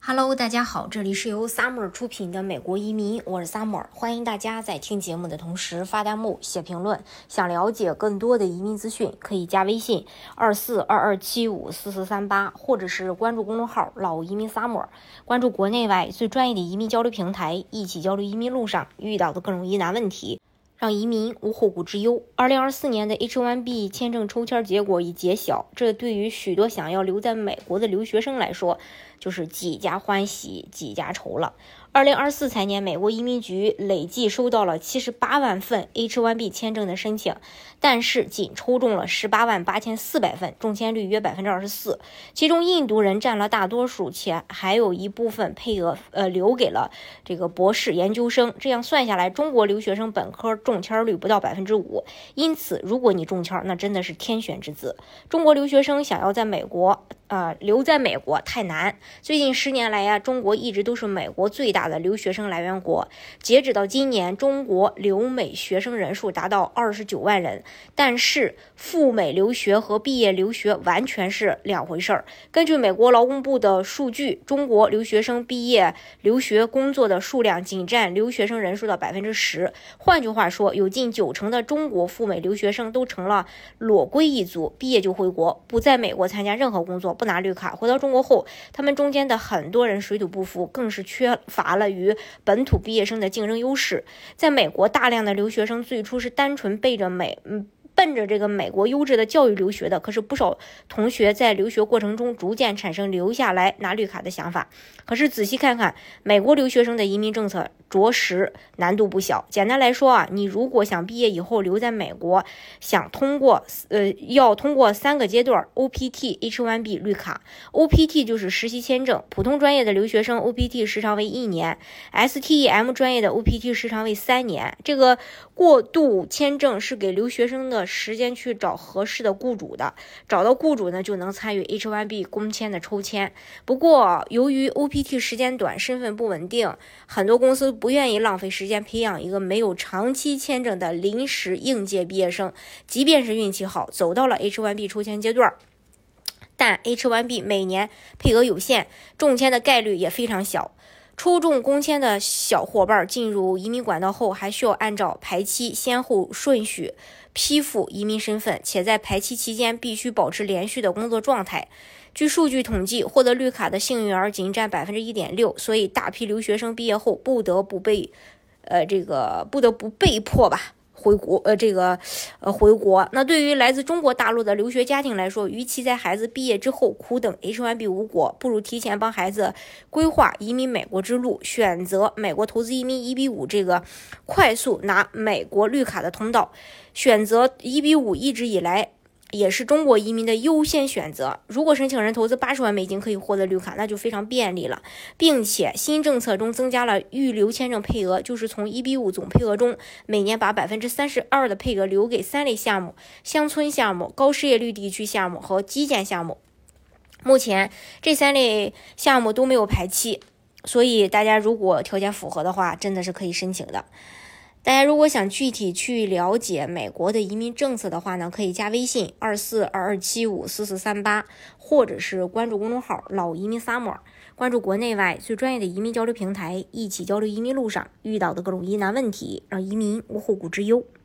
Hello， 大家好，这里是由 Summer 出品的美国移民，我是 Summer， 欢迎大家在听节目的同时发弹幕、写评论。想了解更多的移民资讯，可以加微信2422754438，或者是关注公众号老移民 Summer， 关注国内外最专业的移民交流平台，一起交流移民路上遇到的各种疑难问题，让移民无后顾之忧。2024年的 H1B 签证抽签结果已揭晓，这对于许多想要留在美国的留学生来说，就是几家欢喜几家愁了。2024财年，美国移民局累计收到了78万份 H1B 签证的申请，但是仅抽中了18万8400份，中签率约 24%。其中印度人占了大多数，且还有一部分配额留给了这个博士研究生。这样算下来，中国留学生本科中签率不到 5%。因此，如果你中签，那真的是天选之子。中国留学生想要在美国留在美国太难。最近10年来呀，中国一直都是美国最大的留学生来源国。截止到今年，中国留美学生人数达到29万人。但是赴美留学和毕业留学完全是两回事儿。根据美国劳工部的数据，中国留学生毕业留学工作的数量仅占留学生人数的 10%。换句话说，有近90%的中国赴美留学生都成了裸归一族，毕业就回国，不在美国参加任何工作，不拿绿卡。回到中国后，他们中间的很多人水土不服，更是缺乏了与本土毕业生的竞争优势。在美国，大量的留学生最初是单纯奔着这个美国优质的教育留学的，可是不少同学在留学过程中逐渐产生留下来拿绿卡的想法。可是仔细看看美国留学生的移民政策，着实难度不小。简单来说你如果想毕业以后留在美国，要通过3个阶段 OPT、H1B、绿卡。OPT 就是实习签证，普通专业的留学生 OPT 时长为1年， STEM 专业的 OPT 时长为3年。这个过渡签证是给留学生的时间去找合适的雇主的，找到雇主呢就能参与 H1B 工签的抽签。不过由于 OPT 时间短，身份不稳定，很多公司不愿意浪费时间培养一个没有长期签证的临时应届毕业生，即便是运气好走到了 H1B 抽签阶段，但 H1B 每年配额有限，中签的概率也非常小。抽中工签的小伙伴进入移民管道后，还需要按照排期先后顺序批复移民身份，且在排期期间必须保持连续的工作状态。据数据统计，获得绿卡的幸运儿仅占 1.6%， 所以大批留学生毕业后不得不被迫回国。那对于来自中国大陆的留学家庭来说，与其在孩子毕业之后苦等 H1B 无果，不如提前帮孩子规划移民美国之路，选择美国投资移民 1B5 这个快速拿美国绿卡的通道。选择 1B5 一直以来也是中国移民的优先选择。如果申请人投资80万美金可以获得绿卡，那就非常便利了，并且新政策中增加了预留签证配额，就是从 1B5 总配额中每年把 32% 的配额留给3类项目：乡村项目、高失业率地区项目和基建项目。目前这3类项目都没有排期，所以大家如果条件符合的话，真的是可以申请的。大家如果想具体去了解美国的移民政策的话呢，可以加微信2422754438，或者是关注公众号老移民 Summer， 关注国内外最专业的移民交流平台，一起交流移民路上遇到的各种疑难问题，让移民无后顾之忧。